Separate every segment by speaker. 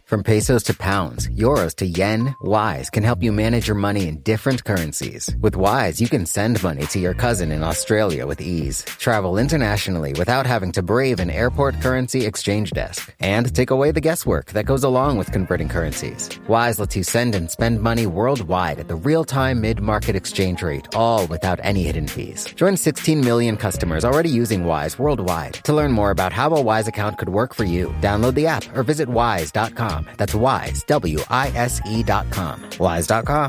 Speaker 1: From pesos to pounds, euros to yen, Wise can help you manage your money in different currencies. With Wise, you can send money to your cousin in Australia with ease, travel internationally without having to brave an airport currency exchange desk, and take away the guesswork that goes along with converting currencies. Wise lets you send and spend money worldwide at the real-time mid-market exchange rate, all without any hidden fees. Join 16 million customers already using Wise worldwide. To learn more about how a Wise account could work for you, download the app or visit wise.com. That's Wise, WISE.com. Wise.com.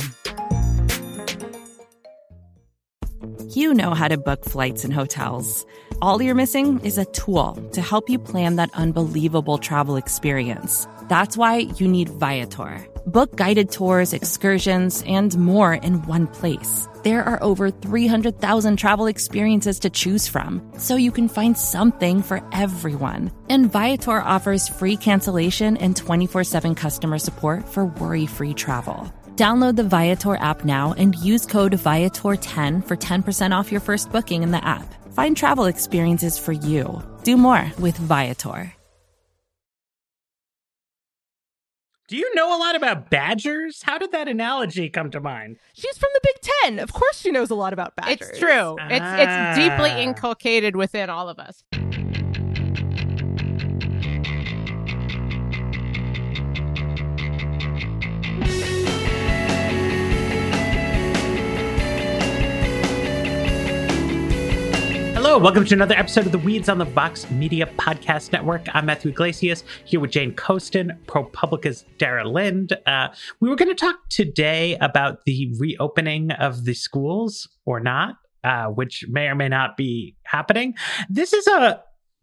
Speaker 2: You know how to book flights and hotels. All you're missing is a tool to help you plan that unbelievable travel experience. That's why you need Viator. Book guided tours, excursions, and more in one place. There are over 300,000 travel experiences to choose from, so you can find something for everyone. And Viator offers free cancellation and 24/7 customer support for worry-free travel. Download the Viator app now and use code Viator10 for 10% off your first booking in the app. Find travel experiences for you. Do more with Viator.
Speaker 3: Do you know a lot about badgers? How did that analogy come to mind?
Speaker 4: She's from the Big Ten. Of course she knows a lot about badgers.
Speaker 5: It's true. It's deeply inculcated within all of us.
Speaker 3: Hello, welcome to another episode of The Weeds on the Vox Media Podcast Network. I'm Matthew Iglesias, here with Jane Coaston, ProPublica's Dara Lind. We were going to talk today about the reopening of the schools or not, which may or may not be happening. This is a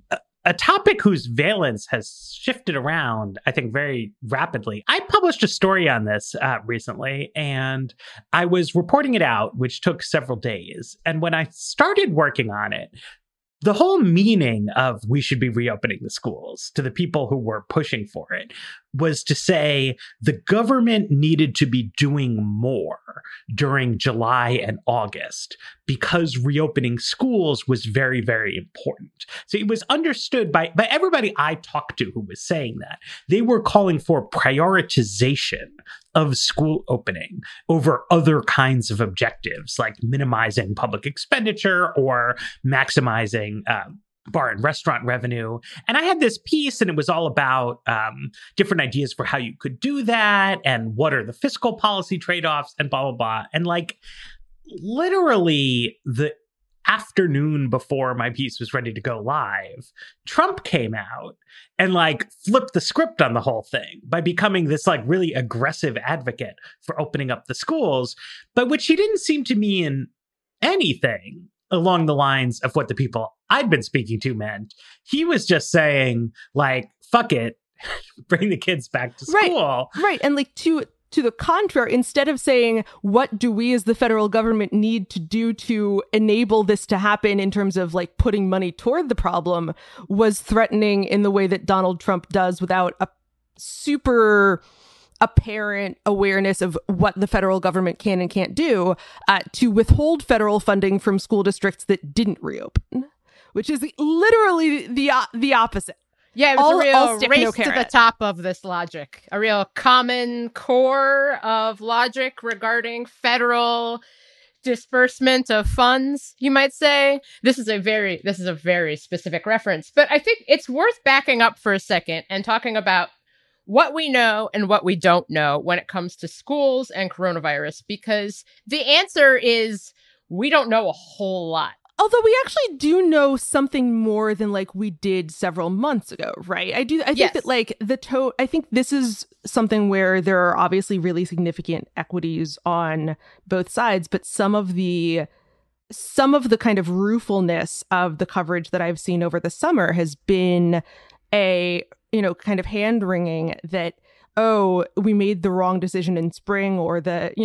Speaker 3: topic whose valence has shifted around, I think, very rapidly. I published a story on this recently, and I was reporting it out, which took several days. And when I started working on it, the whole meaning of we should be reopening the schools to the people who were pushing for it was to say the government needed to be doing more during July and August because reopening schools was very, very important. So it was understood by everybody I talked to who was saying that. They were calling for prioritization of school opening over other kinds of objectives like minimizing public expenditure or maximizing bar and restaurant revenue. And I had this piece and it was all about different ideas for how you could do that and what are the fiscal policy trade-offs and blah, blah, blah. And like literally the afternoon before my piece was ready to go live, Trump came out and like flipped the script on the whole thing by becoming this like really aggressive advocate for opening up the schools, by which he didn't seem to mean anything along the lines of what the people I'd been speaking to meant. He was just saying like, fuck it, bring the kids back to school.
Speaker 4: Right. And like to the contrary, instead of saying, what do we as the federal government need to do to enable this to happen in terms of like putting money toward the problem, was threatening in the way that Donald Trump does without a super apparent awareness of what the federal government can and can't do, to withhold federal funding from school districts that didn't reopen, which is literally the opposite.
Speaker 5: Yeah, it was a real race to the top of this logic, a real common core of logic regarding federal disbursement of funds, you might say. This is a very specific reference, but I think it's worth backing up for a second and talking about what we know and what we don't know when it comes to schools and coronavirus, because the answer is we don't know a whole lot.
Speaker 4: Although we actually do know something more than like we did several months ago, right? I think that like I think this is something where there are obviously really significant equities on both sides, but some of the kind of ruefulness of the coverage that I've seen over the summer has been a, kind of hand-wringing that, oh, we made the wrong decision in spring, or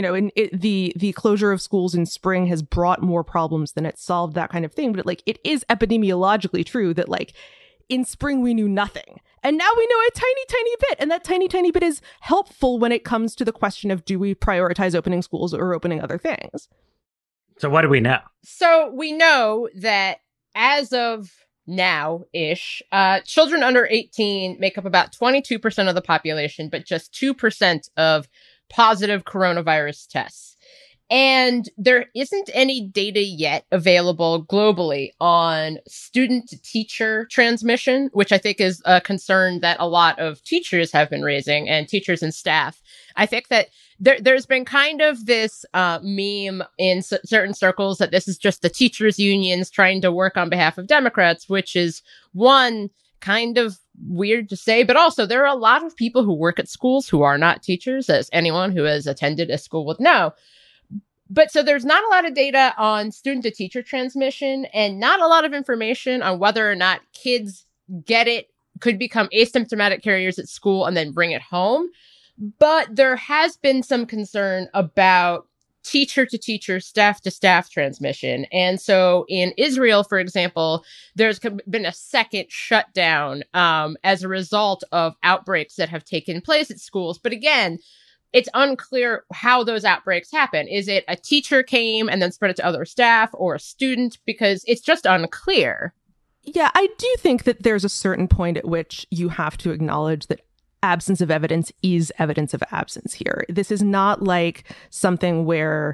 Speaker 4: the closure of schools in spring has brought more problems than it solved, that kind of thing. But it is epidemiologically true that like in spring we knew nothing, and now we know a tiny, tiny bit, and that tiny, tiny bit is helpful when it comes to the question of do we prioritize opening schools or opening other things.
Speaker 3: So what do we know?
Speaker 5: So we know that as of now-ish, children under 18 make up about 22% of the population, but just 2% of positive coronavirus tests. And there isn't any data yet available globally on student-to-teacher transmission, which I think is a concern that a lot of teachers have been raising, and teachers and staff. I think that there's been kind of this meme in certain circles that this is just the teachers' unions trying to work on behalf of Democrats, which is, one, kind of weird to say, but also there are a lot of people who work at schools who are not teachers, as anyone who has attended a school would know. But so there's not a lot of data on student-to-teacher transmission and not a lot of information on whether or not kids get it, could become asymptomatic carriers at school and then bring it home. But there has been some concern about teacher-to-teacher, staff-to-staff transmission. And so in Israel, for example, there's been a second shutdown as a result of outbreaks that have taken place at schools. But again, it's unclear how those outbreaks happen. Is it a teacher came and then spread it to other staff, or a student? Because it's just unclear.
Speaker 4: Yeah, I do think that there's a certain point at which you have to acknowledge that absence of evidence is evidence of absence here. This is not like something where,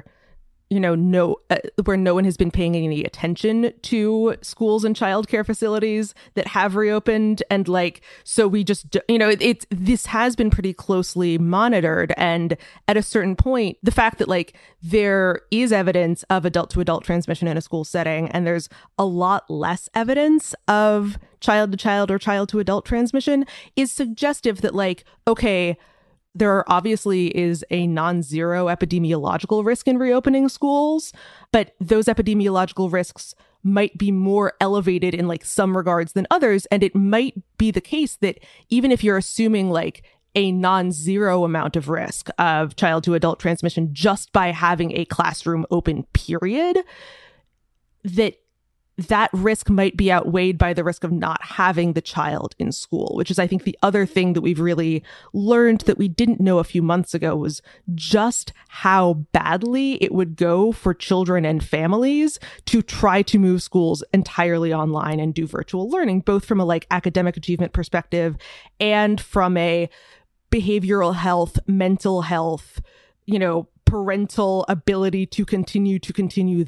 Speaker 4: where no one has been paying any attention to schools and childcare facilities that have reopened. And so we just, this has been pretty closely monitored. And at a certain point, the fact that there is evidence of adult to adult transmission in a school setting, and there's a lot less evidence of child to child or child to adult transmission is suggestive that okay, there obviously is a non-zero epidemiological risk in reopening schools, but those epidemiological risks might be more elevated in some regards than others. And it might be the case that even if you're assuming a non-zero amount of risk of child to adult transmission just by having a classroom open, period, that risk might be outweighed by the risk of not having the child in school, which is, I think, the other thing that we've really learned that we didn't know a few months ago was just how badly it would go for children and families to try to move schools entirely online and do virtual learning, both from a academic achievement perspective and from a behavioral health, mental health, parental ability to continue to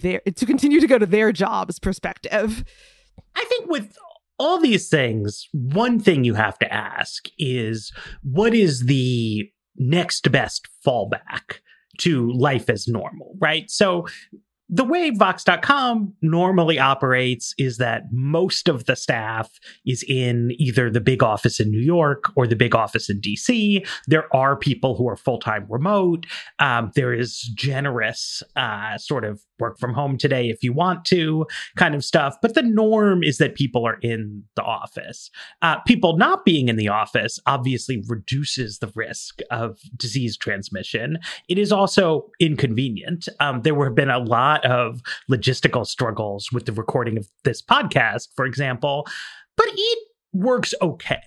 Speaker 4: go to their jobs perspective.
Speaker 3: I think with all these things, one thing you have to ask is, what is the next best fallback to life as normal, right? So the way Vox.com normally operates is that most of the staff is in either the big office in New York or the big office in DC. There are people who are full-time remote. There is generous sort of work from home today if you want to kind of stuff. But the norm is that people are in the office. People not being in the office obviously reduces the risk of disease transmission. It is also inconvenient. There have been a lot of logistical struggles with the recording of this podcast, for example, but it works okay.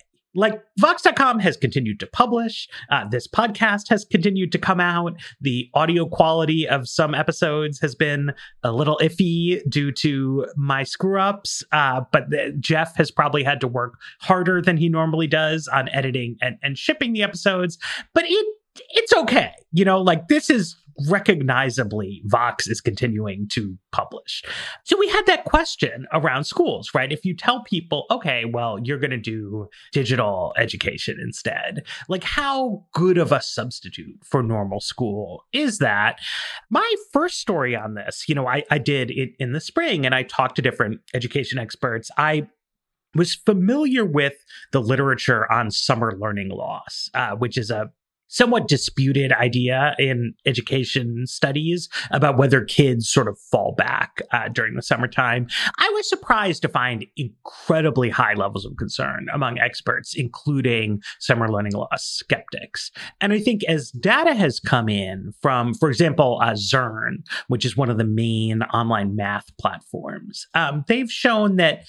Speaker 3: Vox.com has continued to publish. This podcast has continued to come out. The audio quality of some episodes has been a little iffy due to my screw-ups, but Jeff has probably had to work harder than he normally does on editing and shipping the episodes, but it's okay. This is recognizably Vox is continuing to publish. So we had that question around schools, right? If you tell people, okay, well, you're going to do digital education instead, how good of a substitute for normal school is that? My first story on this, I did it in the spring and I talked to different education experts. I was familiar with the literature on summer learning loss, which is a somewhat disputed idea in education studies about whether kids sort of fall back during the summertime. I was surprised to find incredibly high levels of concern among experts, including summer learning loss skeptics. And I think as data has come in from, for example, Zearn, which is one of the main online math platforms, they've shown that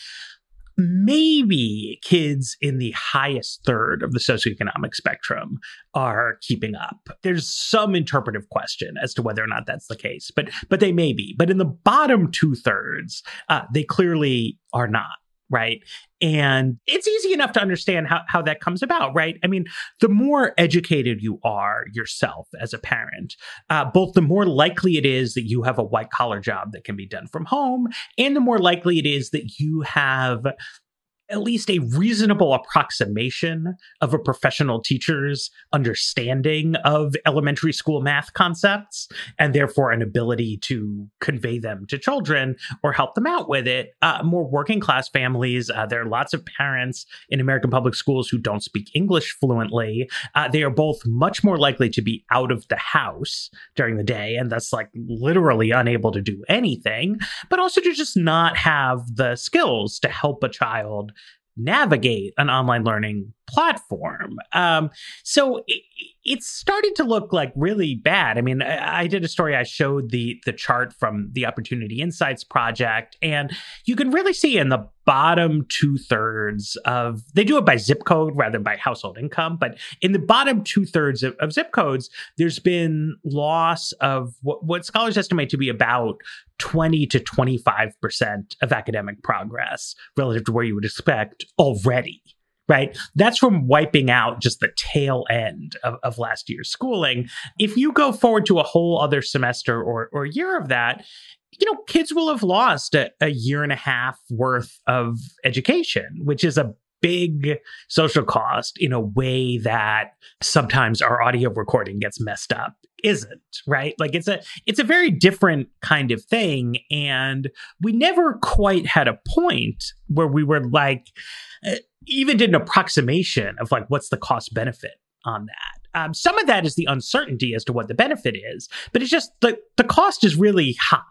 Speaker 3: maybe kids in the highest third of the socioeconomic spectrum are keeping up. There's some interpretive question as to whether or not that's the case, but they may be. But in the bottom 2/3, they clearly are not. right? And it's easy enough to understand how that comes about, right? I mean, the more educated you are yourself as a parent, both the more likely it is that you have a white collar job that can be done from home, and the more likely it is that you have at least a reasonable approximation of a professional teacher's understanding of elementary school math concepts, and therefore an ability to convey them to children or help them out with it. More working class families, there are lots of parents in American public schools who don't speak English fluently. They are both much more likely to be out of the house during the day and thus like literally unable to do anything, but also to just not have the skills to help a child navigate an online learning platform. So it's starting to look like really bad. I mean, I did a story, I showed the chart from the Opportunity Insights Project, and you can really see in the bottom 2/3 of, they do it by zip code rather than by household income, but in the bottom 2/3 of zip codes, there's been loss of what scholars estimate to be about 20 to 25% of academic progress relative to where you would expect already. Right? That's from wiping out just the tail end of last year's schooling. If you go forward to a whole other semester or year of that, kids will have lost a year and a half worth of education, which is a big social cost in a way that sometimes our audio recording gets messed up isn't, right? Like it's a very different kind of thing. And we never quite had a point where we were like, even did an approximation of like, what's the cost benefit on that? Some of that is the uncertainty as to what the benefit is, but it's just the cost is really high.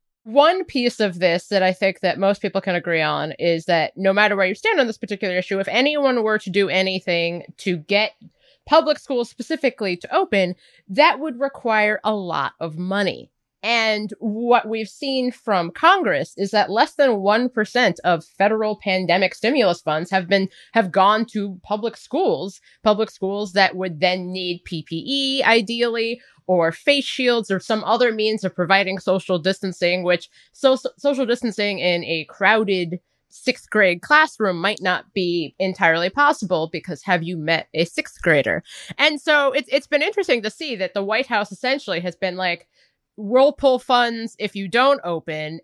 Speaker 5: One piece of this that I think that most people can agree on is that no matter where you stand on this particular issue, if anyone were to do anything to get public schools specifically to open, that would require a lot of money. And what we've seen from Congress is that less than 1% of federal pandemic stimulus funds have gone to public schools that would then need PPE, ideally, or face shields or some other means of providing social distancing, which social distancing in a crowded 6th grade classroom might not be entirely possible, because have you met a 6th grader? And so it's been interesting to see that the White House essentially has been like, we'll pull funds if you don't open,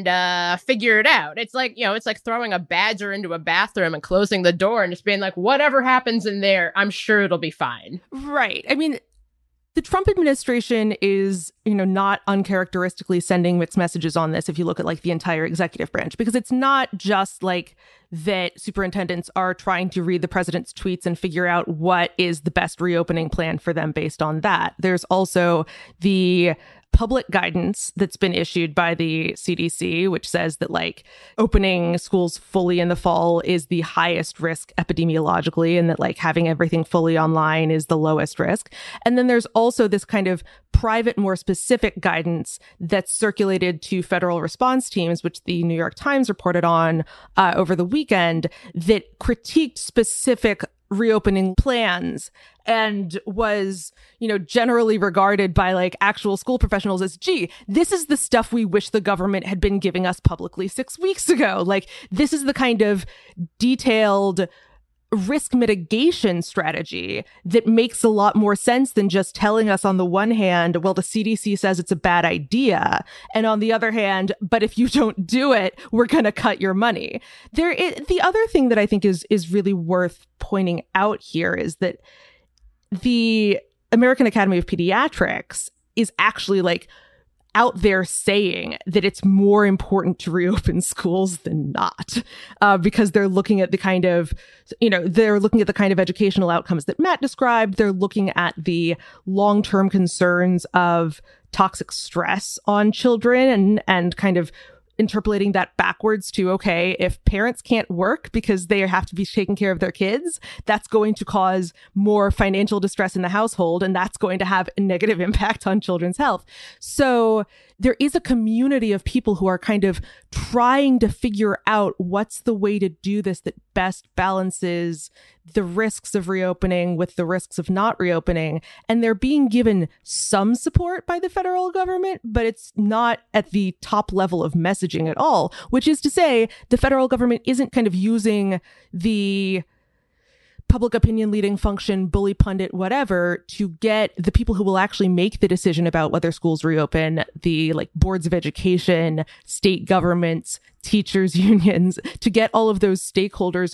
Speaker 5: and figure it out. It's like, it's like throwing a badger into a bathroom and closing the door and just being like, whatever happens in there, I'm sure it'll be fine.
Speaker 4: Right. I mean, the Trump administration is, not uncharacteristically sending mixed messages on this if you look at like the entire executive branch, because it's not just like that superintendents are trying to read the president's tweets and figure out what is the best reopening plan for them based on that. There's also the public guidance that's been issued by the CDC, which says that like opening schools fully in the fall is the highest risk epidemiologically, and that like having everything fully online is the lowest risk. And then there's also this kind of private, more specific guidance that's circulated to federal response teams, which the New York Times reported on over the weekend, that critiqued specific reopening plans and was, generally regarded by like actual school professionals as, gee, this is the stuff we wish the government had been giving us publicly 6 weeks ago. Like, this is the kind of detailed risk mitigation strategy that makes a lot more sense than just telling us on the one hand, well, the CDC says it's a bad idea, and on the other hand, but if you don't do it, we're going to cut your money. The other thing that I think is really worth pointing out here is that the American Academy of Pediatrics is actually like out there saying that it's more important to reopen schools than not, because they're looking at the kind of, educational outcomes that Matt described. They're looking at the long-term concerns of toxic stress on children and kind of interpolating that backwards to, okay, if parents can't work because they have to be taking care of their kids, that's going to cause more financial distress in the household, and that's going to have a negative impact on children's health. So there is a community of people who are kind of trying to figure out what's the way to do this that best balances the risks of reopening with the risks of not reopening. And they're being given some support by the federal government, but it's not at the top level of messaging at all, which is to say the federal government isn't kind of using the public opinion leading function, bully pundit, whatever, to get the people who will actually make the decision about whether schools reopen, the like boards of education, state governments, teachers unions, to get all of those stakeholders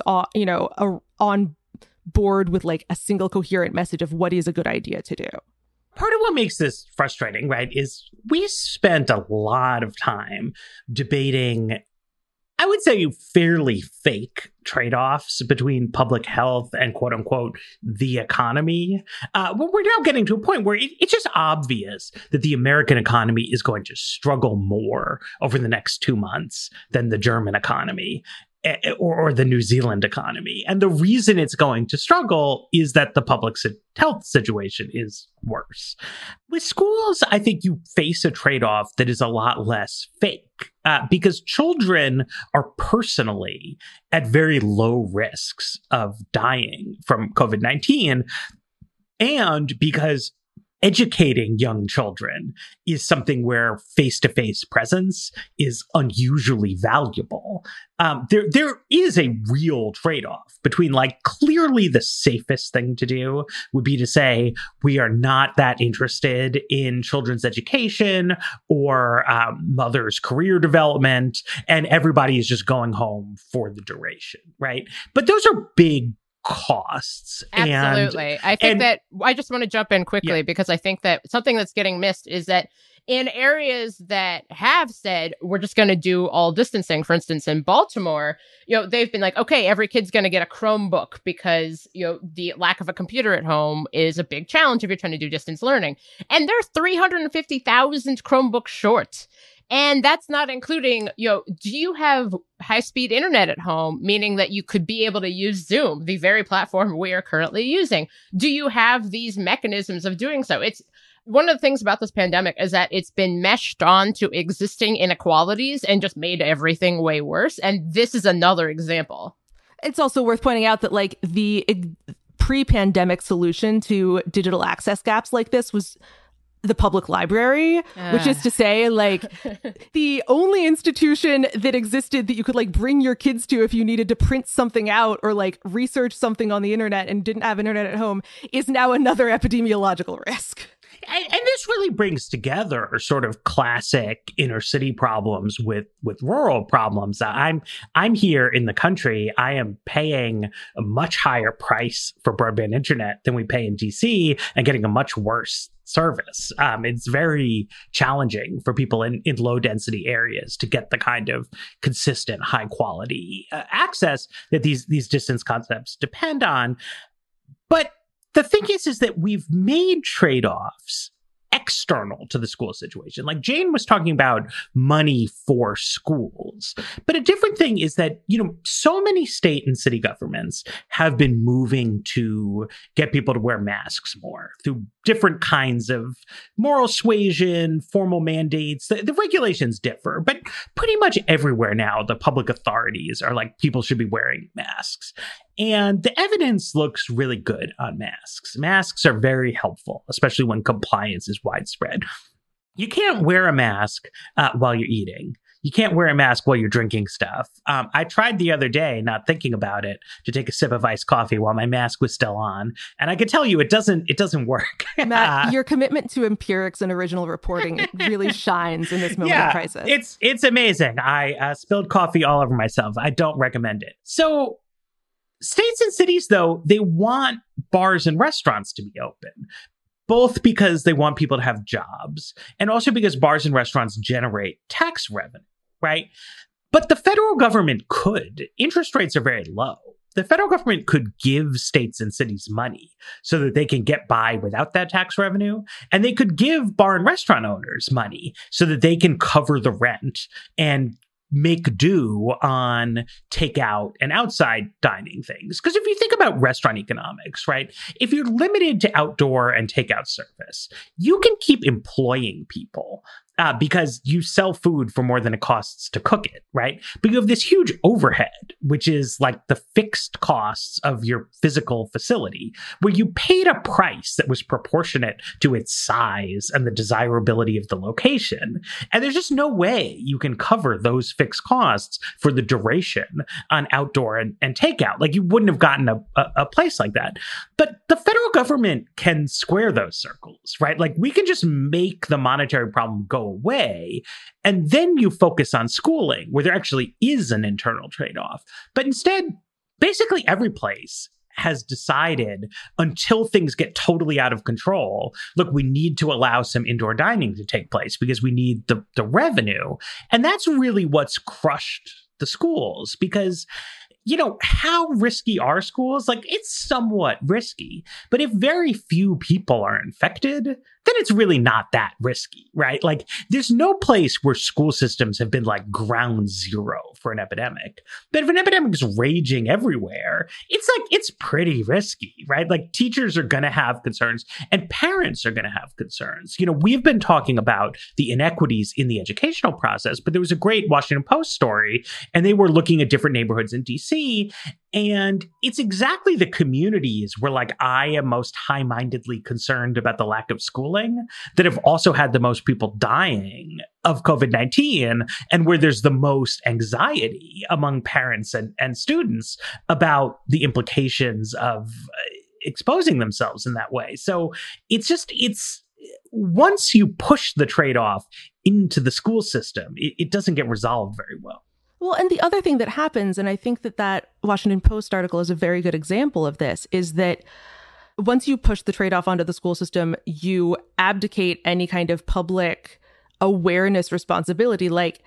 Speaker 4: on board with like a single coherent message of what is a good idea to do.
Speaker 3: Part of what makes this frustrating, right, is we spent a lot of time debating, I would say, fairly fake trade-offs between public health and, quote unquote, the economy. We're now getting to a point where it's just obvious that the American economy is going to struggle more over the next 2 months than the German economy or the New Zealand economy. And the reason it's going to struggle is that the public health situation is worse. With schools, I think you face a trade-off that is a lot less fake because children are personally at very low risks of dying from COVID-19, and because educating young children is something where face-to-face presence is unusually valuable. There is a real trade-off between, like, clearly the safest thing to do would be to say we are not that interested in children's education or mothers' career development, and everybody is just going home for the duration, right? But those are big costs.
Speaker 5: Absolutely. I think that I just want to jump in quickly because I think that something that's getting missed is that in areas that have said we're just going to do all distancing, for instance, in Baltimore, they've been like, okay, every kid's going to get a Chromebook because, the lack of a computer at home is a big challenge if you're trying to do distance learning. And there's 350,000 Chromebooks short. And that's not including, do you have high-speed internet at home, meaning that you could be able to use Zoom, the very platform we are currently using? Do you have these mechanisms of doing so? It's one of the things about this pandemic is that it's been meshed onto existing inequalities and just made everything way worse. And this is another example.
Speaker 4: It's also worth pointing out that like the pre-pandemic solution to digital access gaps like this was the public library, which is to say, like, the only institution that existed that you could like bring your kids to if you needed to print something out or like research something on the internet and didn't have internet at home is now another epidemiological risk.
Speaker 3: And this really brings together sort of classic inner city problems with rural problems. I'm here in the country. I am paying a much higher price for broadband internet than we pay in DC and getting a much worse service. It's very challenging for people in low density areas to get the kind of consistent, high quality access that these distance concepts depend on. But the thing is that we've made trade-offs external to the school situation. Like Jane was talking about money for schools. But a different thing is that, so many state and city governments have been moving to get people to wear masks more through different kinds of moral suasion, formal mandates. The regulations differ, but pretty much everywhere now, the public authorities are like, people should be wearing masks. And the evidence looks really good on masks. Masks are very helpful, especially when compliance is widespread. You can't wear a mask while you're eating. You can't wear a mask while you're drinking stuff. I tried the other day, not thinking about it, to take a sip of iced coffee while my mask was still on. And I can tell you, it doesn't work.
Speaker 4: Matt, your commitment to empirics and original reporting really shines in this moment of crisis.
Speaker 3: It's amazing. I spilled coffee all over myself. I don't recommend it. So states and cities, though, they want bars and restaurants to be open, both because they want people to have jobs and also because bars and restaurants generate tax revenue, right? But the federal government could. Interest rates are very low. The federal government could give states and cities money so that they can get by without that tax revenue. And they could give bar and restaurant owners money so that they can cover the rent and make do on takeout and outside dining things. Because if you think about restaurant economics, right, if you're limited to outdoor and takeout service, you can keep employing people because you sell food for more than it costs to cook it, right? But you have this huge overhead, which is like the fixed costs of your physical facility, where you paid a price that was proportionate to its size and the desirability of the location. And there's just no way you can cover those fixed costs for the duration on outdoor and takeout. Like, you wouldn't have gotten a place like that. But the federal government can square those circles, right? Like, we can just make the monetary problem go away, and then you focus on schooling, where there actually is an internal trade-off. But instead, basically every place has decided, until things get totally out of control, look, we need to allow some indoor dining to take place because we need the revenue. And that's really what's crushed the schools, because how risky are schools? Like, it's somewhat risky, but if very few people are infected, then it's really not that risky, right? Like, there's no place where school systems have been like ground zero for an epidemic. But if an epidemic is raging everywhere, it's pretty risky, right? Like, teachers are going to have concerns and parents are going to have concerns. We've been talking about the inequities in the educational process, but there was a great Washington Post story, and they were looking at different neighborhoods in DC. And it's exactly the communities where, like, I am most high-mindedly concerned about the lack of schooling that have also had the most people dying of COVID-19, and where there's the most anxiety among parents and students about the implications of exposing themselves in that way. So it's once you push the trade-off into the school system, it doesn't get resolved very well.
Speaker 4: Well, and the other thing that happens, and I think that Washington Post article is a very good example of this, is that once you push the trade-off onto the school system, you abdicate any kind of public awareness responsibility. Like,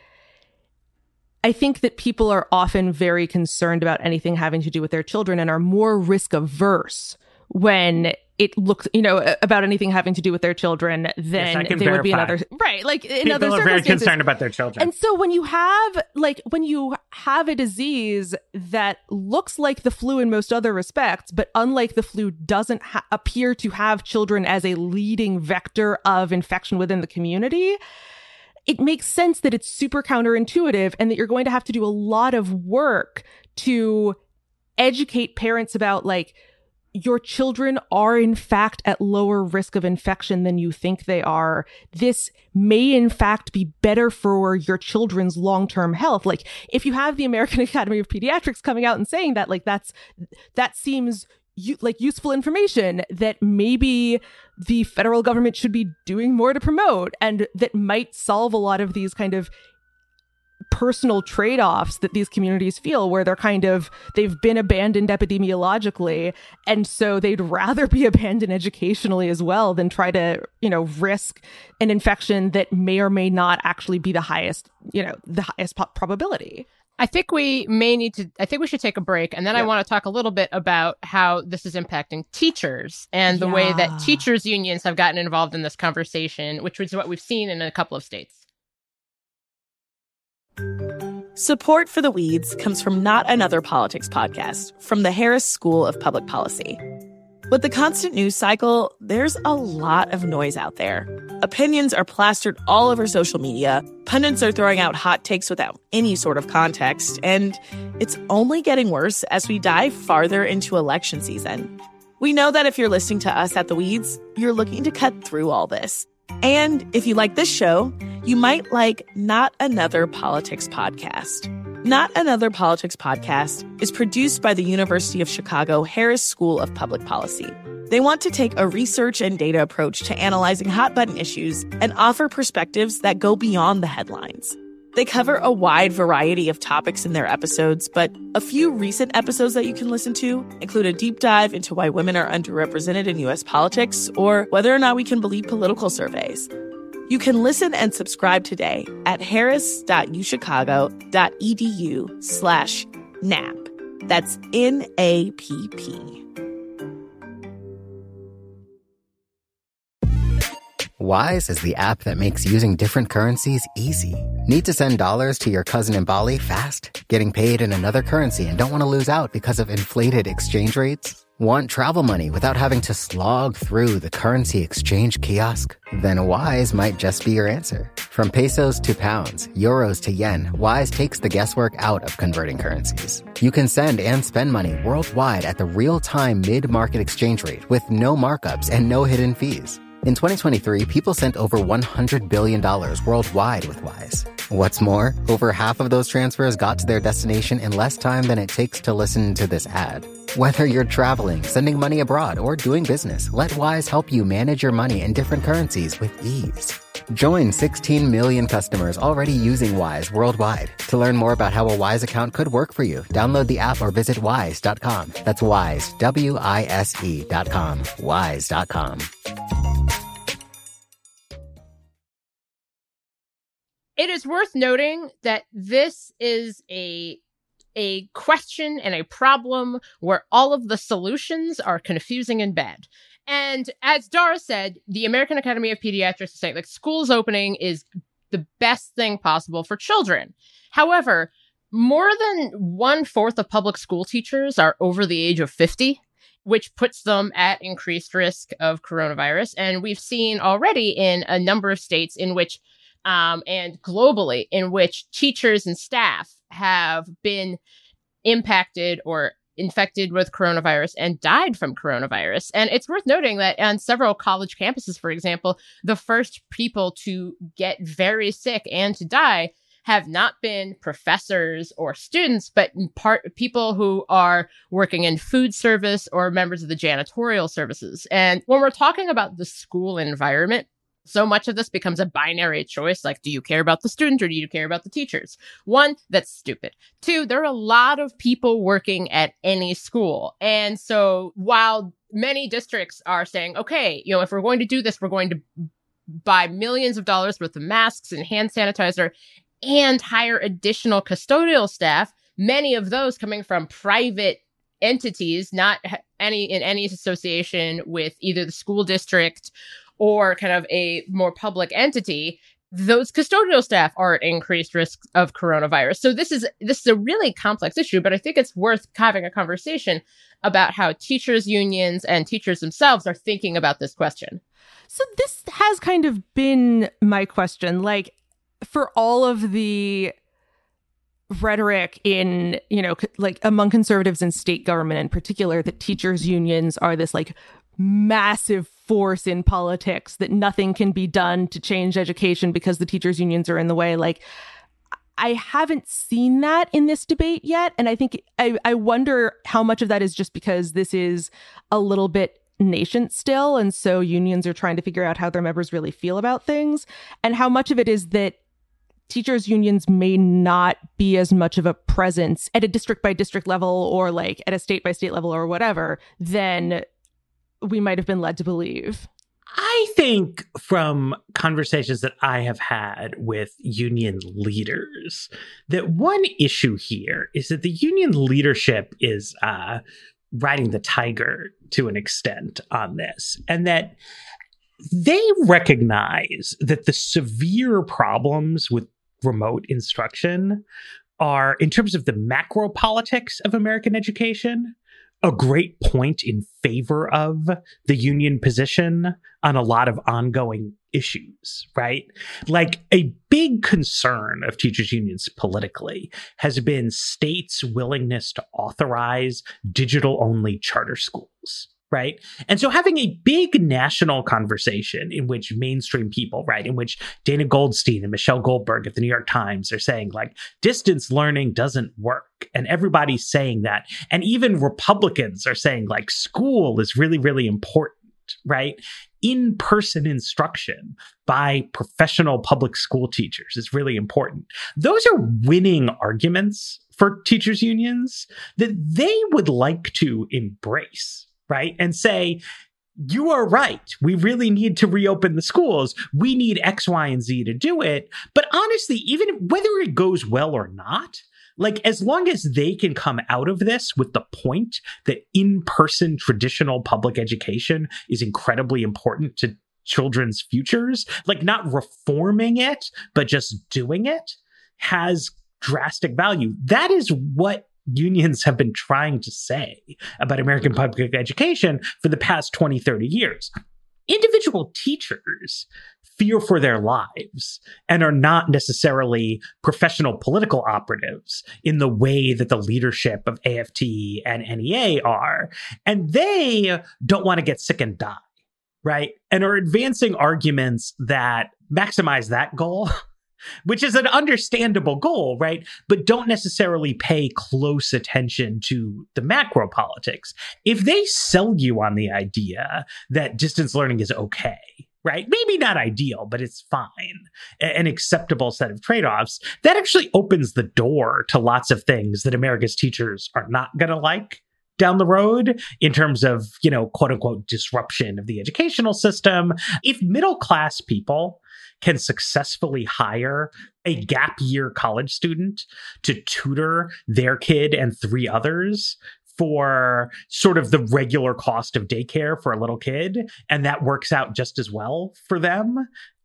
Speaker 4: I think that people are often very concerned about anything having to do with their children and are more risk averse when it looks, about anything having to do with their children than they would be in other, right? Like, in other circumstances. People are very
Speaker 3: concerned about their children.
Speaker 4: And so when you have a disease that looks like the flu in most other respects, but unlike the flu, doesn't appear to have children as a leading vector of infection within the community, it makes sense that it's super counterintuitive and that you're going to have to do a lot of work to educate parents about, like, your children are in fact at lower risk of infection than you think they are. This may in fact be better for your children's long-term health. Like, if you have the American Academy of Pediatrics coming out and saying that, like, that seems like useful information that maybe the federal government should be doing more to promote, and that might solve a lot of these kind of personal trade-offs that these communities feel, where they've been abandoned epidemiologically, and so they'd rather be abandoned educationally as well than try to, risk an infection that may or may not actually be the highest probability.
Speaker 5: I think we should take a break, and then I want to talk a little bit about how this is impacting teachers and the way that teachers' unions have gotten involved in this conversation, which is what we've seen in a couple of states.
Speaker 6: Support for The Weeds comes from Not Another Politics podcast from the Harris School of Public Policy. With the constant news cycle, there's a lot of noise out there. Opinions are plastered all over social media, pundits are throwing out hot takes without any sort of context, and it's only getting worse as we dive farther into election season. We know that if you're listening to us at The Weeds, you're looking to cut through all this. And if you like this show, you might like Not Another Politics podcast. Not Another Politics podcast is produced by the University of Chicago Harris School of Public Policy. They want to take a research and data approach to analyzing hot-button issues and offer perspectives that go beyond the headlines. They cover a wide variety of topics in their episodes, but a few recent episodes that you can listen to include a deep dive into why women are underrepresented in U.S. politics, or whether or not we can believe political surveys. You can listen and subscribe today at harris.uchicago.edu/NAP. That's NAPP.
Speaker 1: Wise is the app that makes using different currencies easy. Need to send dollars to your cousin in Bali fast? Getting paid in another currency and don't want to lose out because of inflated exchange rates? Want travel money without having to slog through the currency exchange kiosk? Then Wise might just be your answer. From pesos to pounds, euros to yen, Wise takes the guesswork out of converting currencies. You can send and spend money worldwide at the real-time mid-market exchange rate with no markups and no hidden fees. In 2023, people sent over $100 billion worldwide with Wise. What's more, over half of those transfers got to their destination in less time than it takes to listen to this ad. Whether you're traveling, sending money abroad, or doing business, let Wise help you manage your money in different currencies with ease. Join 16 million customers already using Wise worldwide. To learn more about how a Wise account could work for you, download the app or visit wise.com. That's Wise, WISE.com. Wise.com.
Speaker 5: It is worth noting that this is a question and a problem where all of the solutions are confusing and bad. And as Dara said, the American Academy of Pediatrics is saying, like, schools opening is the best thing possible for children. However, more than 1/4 of public school teachers are over the age of 50, which puts them at increased risk of coronavirus. And we've seen already in a number of states in which and globally, in which teachers and staff have been impacted or infected with coronavirus and died from coronavirus. And it's worth noting that on several college campuses, for example, the first people to get very sick and to die have not been professors or students, but people who are working in food service or members of the janitorial services. And when we're talking about the school environment, so much of this becomes a binary choice. Like, do you care about the student or do you care about the teachers? One, that's stupid. Two, there are a lot of people working at any school. And so while many districts are saying, okay, if we're going to do this, we're going to buy millions of dollars worth of masks and hand sanitizer and hire additional custodial staff, many of those coming from private entities, not in any association with either the school district or kind of a more public entity, those custodial staff are at increased risk of coronavirus. So this is a really complex issue, but I think it's worth having a conversation about how teachers' unions and teachers themselves are thinking about this question.
Speaker 4: So this has kind of been my question, like, for all of the rhetoric in, like among conservatives in state government in particular, that teachers' unions are this like massive force in politics, that nothing can be done to change education because the teachers' unions are in the way. Like, I haven't seen that in this debate yet. And I think I wonder how much of that is just because this is a little bit nascent still. And so unions are trying to figure out how their members really feel about things. And how much of it is that teachers' unions may not be as much of a presence at a district by district level or like at a state by state level or whatever than we might have been led to believe.
Speaker 3: I think from conversations that I have had with union leaders, that one issue here is that the union leadership is riding the tiger to an extent on this, and that they recognize that the severe problems with remote instruction are, in terms of the macro politics of American education, a great point in favor of the union position on a lot of ongoing issues, right? Like, a big concern of teachers' unions politically has been states' willingness to authorize digital-only charter schools, right? And so having a big national conversation in which mainstream people, right, in which Dana Goldstein and Michelle Goldberg at the New York Times are saying, like, distance learning doesn't work. And everybody's saying that. And even Republicans are saying, like, school is really, really important, right? In-person instruction by professional public school teachers is really important. Those are winning arguments for teachers' unions that they would like to embrace, right? And say, you are right. We really need to reopen the schools. We need X, Y, and Z to do it. But honestly, even whether it goes well or not, like, as long as they can come out of this with the point that in-person traditional public education is incredibly important to children's futures, like, not reforming it, but just doing it has drastic value. That is what unions have been trying to say about American public education for the past 20, 30 years. individual teachers fear for their lives and are not necessarily professional political operatives in the way that the leadership of AFT and NEA are. And they don't want to get sick and die, right? And are advancing arguments that maximize that goal, which is an understandable goal, right? But don't necessarily pay close attention to the macro politics. If they sell you on the idea that distance learning is okay, right? Maybe not ideal, but it's fine, an acceptable set of trade-offs, that actually opens the door to lots of things that America's teachers are not going to like down the road in terms of, quote unquote, disruption of the educational system. If middle-class people can successfully hire a gap year college student to tutor their kid and 3 others for sort of the regular cost of daycare for a little kid, and that works out just as well for them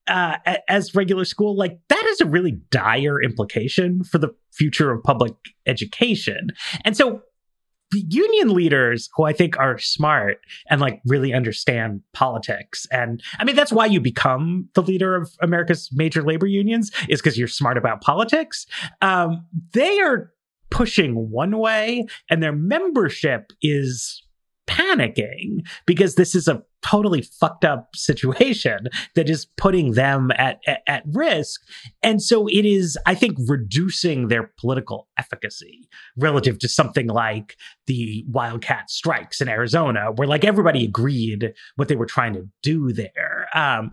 Speaker 3: as regular school, like that is a really dire implication for the future of public education. And so union leaders who I think are smart and like really understand politics. And I mean, that's why you become the leader of America's major labor unions, is because you're smart about politics. They are pushing one way and their membership is panicking because this is a totally fucked up situation that is putting them at risk. And so it is, I think, reducing their political efficacy relative to something like the wildcat strikes in Arizona, where like everybody agreed what they were trying to do there.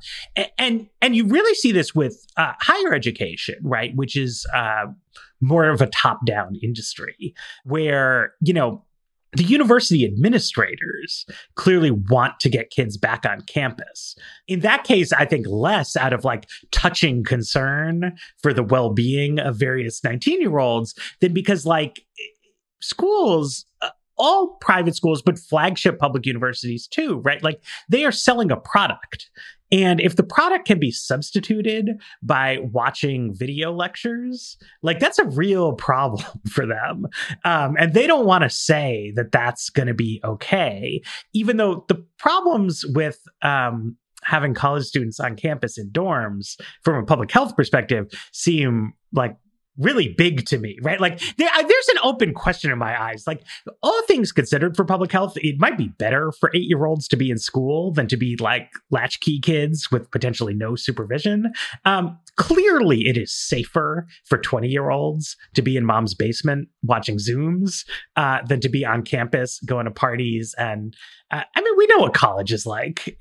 Speaker 3: And you really see this with higher education, right? Which is more of a top-down industry where, the university administrators clearly want to get kids back on campus. In that case, I think less out of like touching concern for the well-being of various 19-year-olds than because like schools, all private schools, but flagship public universities too, right? Like they are selling a product. And if the product can be substituted by watching video lectures, like that's a real problem for them. And they don't want to say that that's going to be okay, even though the problems with having college students on campus in dorms from a public health perspective seem like really big to me, right? Like there's an open question in my eyes. Like all things considered for public health, it might be better for 8-year-olds to be in school than to be like latchkey kids with potentially no supervision. Clearly it is safer for 20-year-olds to be in mom's basement watching Zooms than to be on campus going to parties. And I mean, we know what college is like.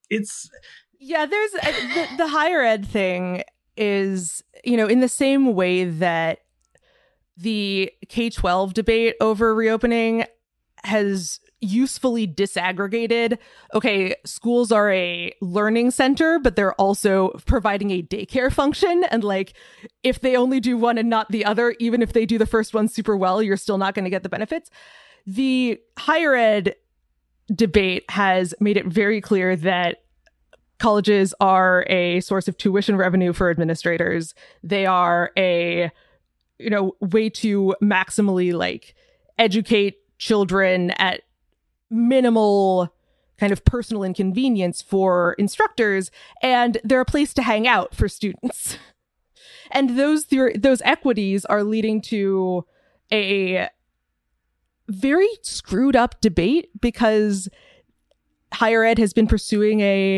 Speaker 4: Yeah, there's the higher ed thing is, in the same way that the K-12 debate over reopening has usefully disaggregated, okay, schools are a learning center, but they're also providing a daycare function. And like, if they only do one and not the other, even if they do the first one super well, you're still not going to get the benefits. The higher ed debate has made it very clear that colleges are a source of tuition revenue for administrators. They are a, way to maximally like educate children at minimal kind of personal inconvenience for instructors, and they're a place to hang out for students. And those equities are leading to a very screwed up debate because higher ed has been pursuing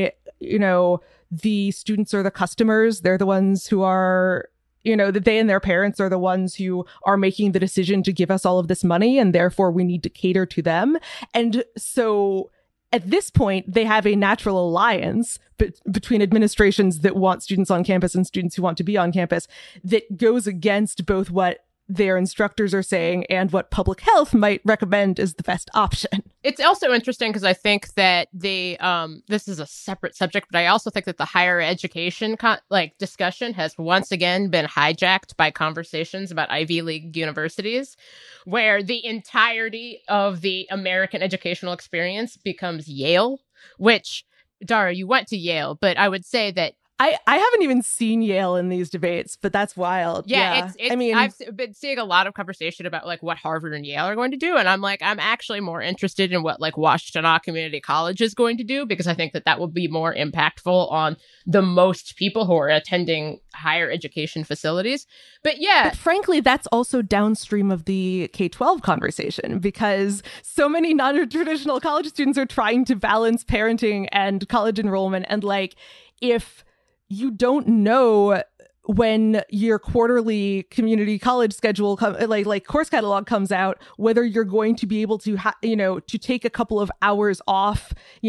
Speaker 4: the students are the customers. They're the ones who are, that they and their parents are the ones who are making the decision to give us all of this money, and therefore we need to cater to them. And so at this point, they have a natural alliance between administrations that want students on campus and students who want to be on campus that goes against both what their instructors are saying and what public health might recommend as the best option.
Speaker 5: It's also interesting because I think that this is a separate subject, but I also think that the higher education discussion has once again been hijacked by conversations about Ivy League universities, where the entirety of the American educational experience becomes Yale, which, Dara, you went to Yale, but I would say that
Speaker 4: I haven't even seen Yale in these debates, but that's wild.
Speaker 5: Yeah. I mean, I've been seeing a lot of conversation about like what Harvard and Yale are going to do. And I'm like, I'm actually more interested in what like Washtenaw Community College is going to do, because I think that will be more impactful on the most people who are attending higher education facilities. But
Speaker 4: frankly, that's also downstream of the K-12 conversation, because so many non-traditional college students are trying to balance parenting and college enrollment. And like, if you don't know when your quarterly community college schedule, like course catalog comes out, whether you're going to be able to, to take a couple of hours off,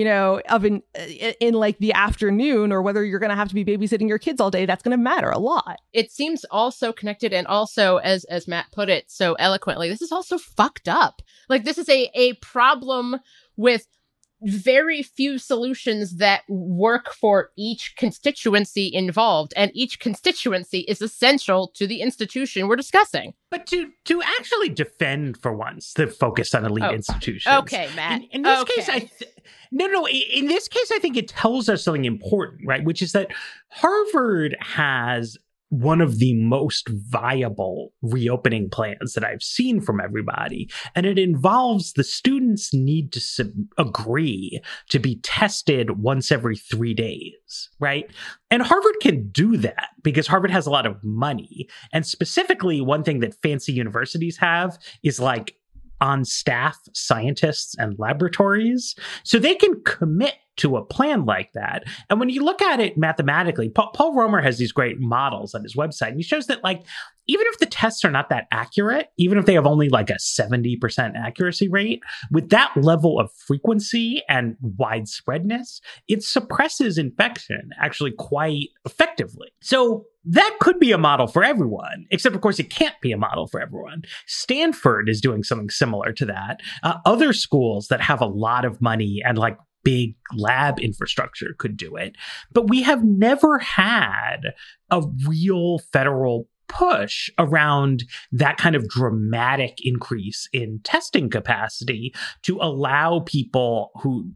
Speaker 4: in like the afternoon, or whether you're going to have to be babysitting your kids all day, that's going to matter a lot.
Speaker 5: It seems also connected. And also, as Matt put it so eloquently, this is also fucked up. Like, this is a problem with very few solutions that work for each constituency involved, and each constituency is essential to the institution we're discussing.
Speaker 3: But to actually defend, for once, the focus on elite institutions.
Speaker 5: Okay, Matt.
Speaker 3: In this case, in this case, I think it tells us something important, right? Which is that Harvard has one of the most viable reopening plans that I've seen from everybody. And it involves the students need to agree to be tested once every 3 days, right? And Harvard can do that because Harvard has a lot of money. And specifically, one thing that fancy universities have is like on staff scientists and laboratories. So they can commit to a plan like that. And when you look at it mathematically, Paul Romer has these great models on his website, and he shows that like, even if the tests are not that accurate, even if they have only like a 70% accuracy rate, with that level of frequency and widespreadness, it suppresses infection actually quite effectively. So that could be a model for everyone, except of course it can't be a model for everyone. Stanford is doing something similar to that. Other schools that have a lot of money and like big lab infrastructure could do it. But we have never had a real federal push around that kind of dramatic increase in testing capacity to allow people who,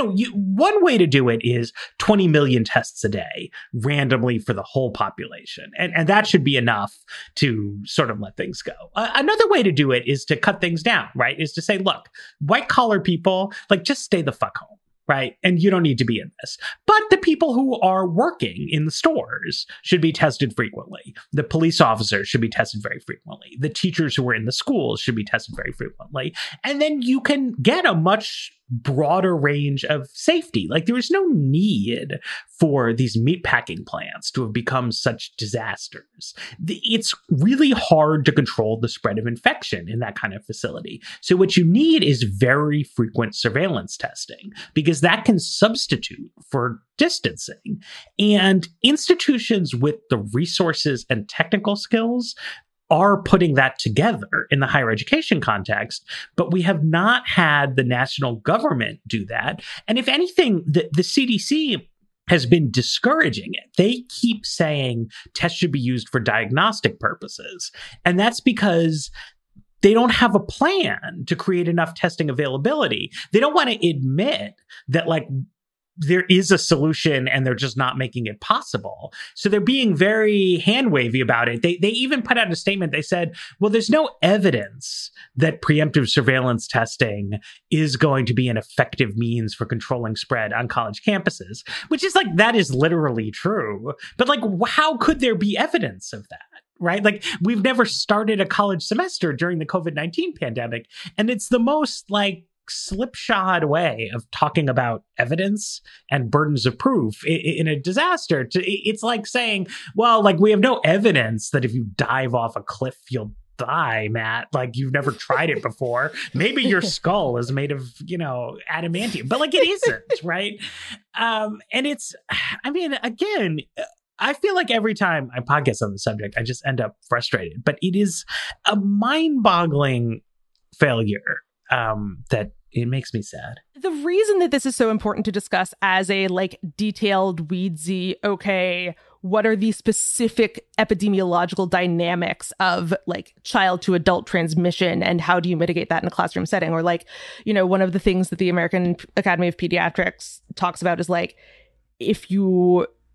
Speaker 3: one way to do it is 20 million tests a day randomly for the whole population. And that should be enough to sort of let things go. Another way to do it is to cut things down, right? Is to say, look, white collar people, like, just stay the fuck home. Right. And you don't need to be in this. But the people who are working in the stores should be tested frequently. The police officers should be tested very frequently. The teachers who are in the schools should be tested very frequently. And then you can get a much broader range of safety. Like, there is no need for these meatpacking plants to have become such disasters. It's really hard to control the spread of infection in that kind of facility. So what you need is very frequent surveillance testing, because that can substitute for distancing. And institutions with the resources and technical skills are putting that together in the higher education context, but we have not had the national government do that. And if anything, the CDC has been discouraging it. They keep saying tests should be used for diagnostic purposes. And that's because they don't have a plan to create enough testing availability. They don't want to admit that, like, there is a solution and they're just not making it possible. So they're being very hand-wavy about it. They even put out a statement. They said, well, there's no evidence that preemptive surveillance testing is going to be an effective means for controlling spread on college campuses, which is like, that is literally true. But like, how could there be evidence of that? Right? Like, we've never started a college semester during the COVID-19 pandemic. And it's the most like slipshod way of talking about evidence and burdens of proof in a disaster. It's like saying, well, like, we have no evidence that if you dive off a cliff, you'll die, Matt. Like, you've never tried it before. Maybe your skull is made of, adamantium, but like, it isn't, right? And it's, I mean, again, I feel like every time I podcast on the subject, I just end up frustrated, but it is a mind-boggling failure that it makes me sad.
Speaker 4: The reason that this is so important to discuss as a like detailed, weedsy, okay, what are the specific epidemiological dynamics of like child to adult transmission and how do you mitigate that in a classroom setting? Or like, one of the things that the American Academy of Pediatrics talks about is like, if you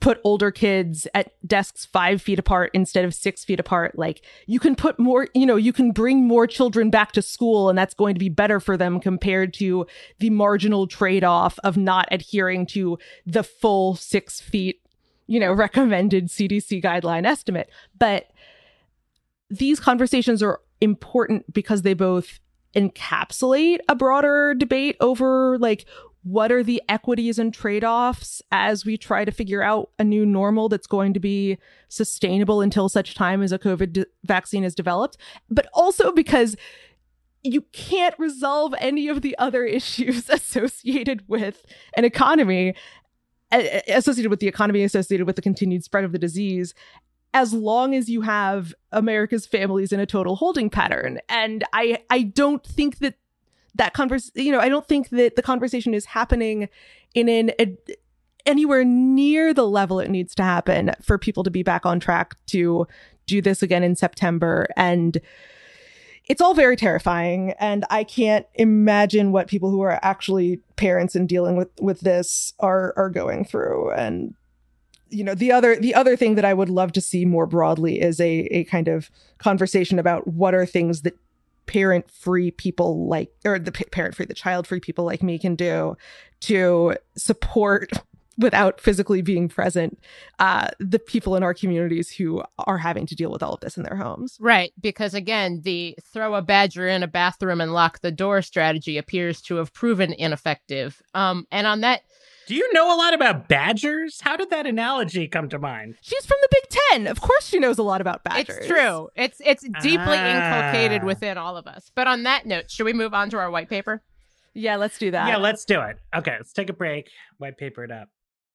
Speaker 4: put older kids at desks 5 feet apart instead of 6 feet apart. Like, you can put more, you can bring more children back to school, and that's going to be better for them compared to the marginal trade-off of not adhering to the full 6 feet, recommended CDC guideline estimate. But these conversations are important because they both encapsulate a broader debate over, like, what are the equities and trade-offs as we try to figure out a new normal that's going to be sustainable until such time as a COVID vaccine is developed, but also because you can't resolve any of the other issues associated with an economy, associated with the continued spread of the disease, as long as you have America's families in a total holding pattern. And I don't think that I don't think that the conversation is happening in anywhere near the level it needs to happen for people to be back on track to do this again in September. And it's all very terrifying. And I can't imagine what people who are actually parents and dealing with this are going through. And the other thing that I would love to see more broadly is a kind of conversation about what are things that parent-free people the child-free people like me can do to support, without physically being present, the people in our communities who are having to deal with all of this in their homes.
Speaker 5: Right, because again, the throw a badger in a bathroom and lock the door strategy appears to have proven ineffective. And on that...
Speaker 3: Do you know a lot about badgers? How did that analogy come to mind?
Speaker 4: She's from the Big Ten. Of course she knows a lot about badgers.
Speaker 5: It's true. It's deeply inculcated within all of us. But on that note, should we move on to our white paper?
Speaker 4: Yeah, let's do that.
Speaker 3: Yeah, let's do it. Okay, let's take a break. White paper it up.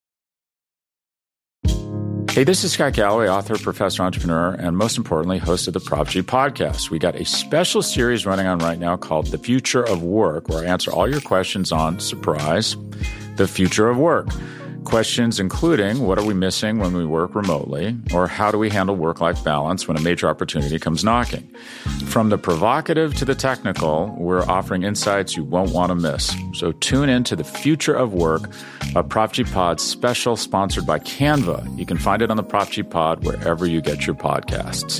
Speaker 7: Hey, this is Scott Galloway, author, professor, entrepreneur, and most importantly, host of the Prop G podcast. We got a special series running on right now called The Future of Work, where I answer all your questions on, surprise, the future of work. Questions including, what are we missing when we work remotely? Or how do we handle work-life balance when a major opportunity comes knocking? From the provocative to the technical, we're offering insights you won't want to miss. So tune in to The Future of Work, a Prop G Pod special sponsored by Canva. You can find it on the Prop G Pod wherever you get your podcasts.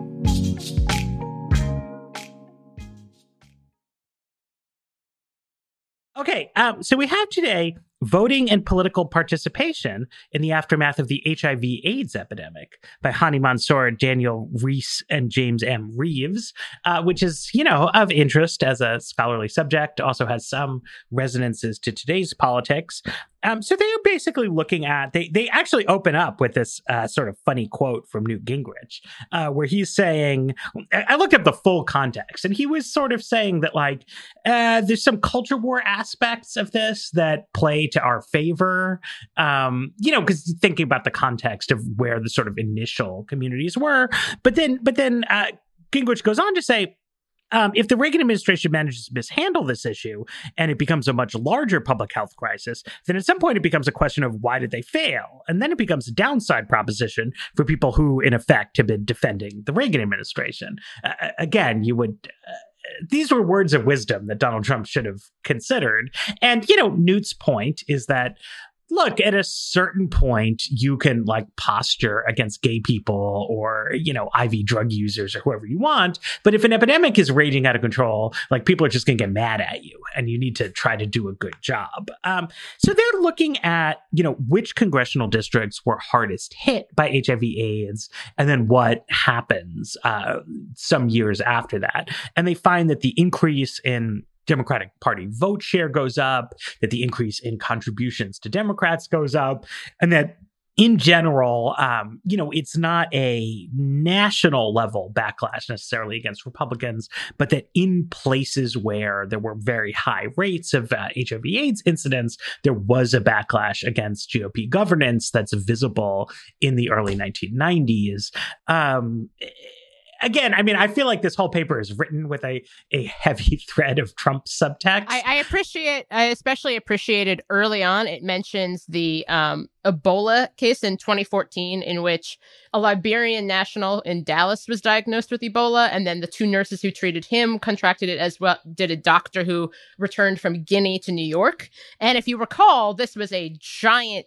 Speaker 3: Okay, so we have today Voting and Political Participation in the Aftermath of the HIV/AIDS Epidemic by Hani Mansour, Daniel Rees, and James M. Reeves, which is, of interest as a scholarly subject, also has some resonances to today's politics. So they're basically looking at, they actually open up with this sort of funny quote from Newt Gingrich, where he's saying, I looked up the full context, and he was sort of saying that, like, there's some culture war aspects of this that play to our favor, because thinking about the context of where the sort of initial communities were. But then Gingrich goes on to say, if the Reagan administration manages to mishandle this issue and it becomes a much larger public health crisis, then at some point it becomes a question of why did they fail? And then it becomes a downside proposition for people who, in effect, have been defending the Reagan administration. Again, you would... these were words of wisdom that Donald Trump should have considered. And, Newt's point is that, look, at a certain point, you can posture against gay people or, IV drug users or whoever you want. But if an epidemic is raging out of control, people are just going to get mad at you and you need to try to do a good job. So they're looking at, which congressional districts were hardest hit by HIV/AIDS and then what happens some years after that. And they find that the increase in Democratic Party vote share goes up, that the increase in contributions to Democrats goes up, and that in general, it's not a national level backlash necessarily against Republicans, but that in places where there were very high rates of HIV/AIDS incidents, there was a backlash against GOP governance that's visible in the early 1990s. Again, I feel like this whole paper is written with a heavy thread of Trump subtext.
Speaker 5: I especially appreciated early on, it mentions the Ebola case in 2014 in which a Liberian national in Dallas was diagnosed with Ebola, and then the 2 nurses who treated him contracted it as well, did a doctor who returned from Guinea to New York. And if you recall, this was a giant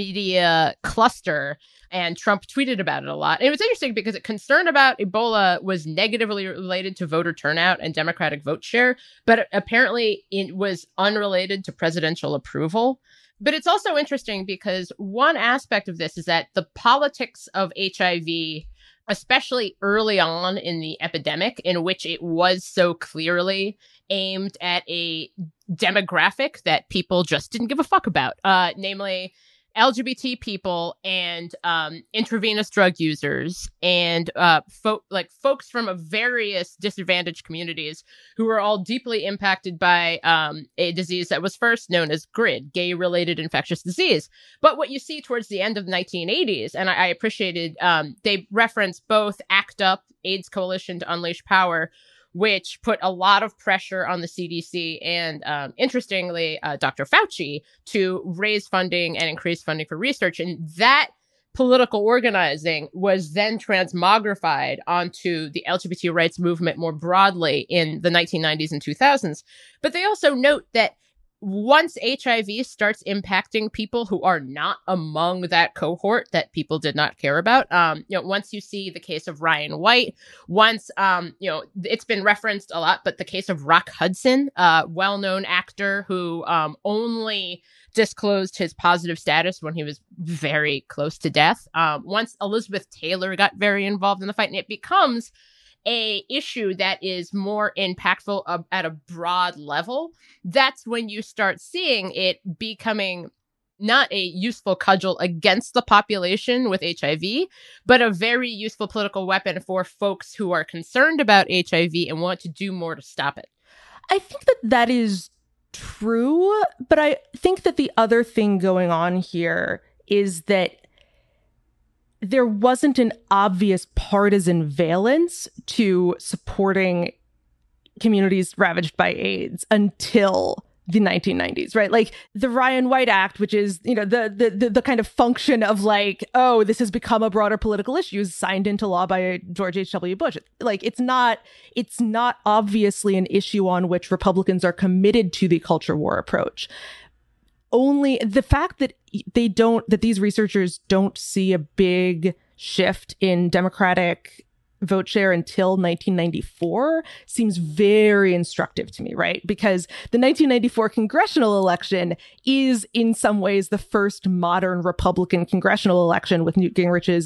Speaker 5: media cluster, and Trump tweeted about it a lot. And it was interesting because concern about Ebola was negatively related to voter turnout and Democratic vote share, but apparently it was unrelated to presidential approval. But it's also interesting because one aspect of this is that the politics of HIV, especially early on in the epidemic, in which it was so clearly aimed at a demographic that people just didn't give a fuck about, namely LGBT people and intravenous drug users and folks from various disadvantaged communities who were all deeply impacted by a disease that was first known as GRID, gay-related infectious disease. But what you see towards the end of the 1980s, and I appreciated, they reference both ACT UP, AIDS Coalition to Unleash Power, which put a lot of pressure on the CDC and, interestingly, Dr. Fauci to raise funding and increase funding for research. And that political organizing was then transmogrified onto the LGBT rights movement more broadly in the 1990s and 2000s. But they also note that once HIV starts impacting people who are not among that cohort that people did not care about, once you see the case of Ryan White, once, it's been referenced a lot, but the case of Rock Hudson, well-known actor who only disclosed his positive status when he was very close to death. Once Elizabeth Taylor got very involved in the fight, and it becomes a issue that is more impactful at a broad level, that's when you start seeing it becoming not a useful cudgel against the population with HIV, but a very useful political weapon for folks who are concerned about HIV and want to do more to stop it.
Speaker 4: I think that is true, but I think that the other thing going on here is that there wasn't an obvious partisan valence to supporting communities ravaged by AIDS until the 1990s, right? Like the Ryan White Act, which is, the kind of function of this has become a broader political issue, is signed into law by George H.W. Bush. Like it's not obviously an issue on which Republicans are committed to the culture war approach. Only the fact that these researchers don't see a big shift in Democratic vote share until 1994 seems very instructive to me, right? Because the 1994 congressional election is in some ways the first modern Republican congressional election, with Newt Gingrich's,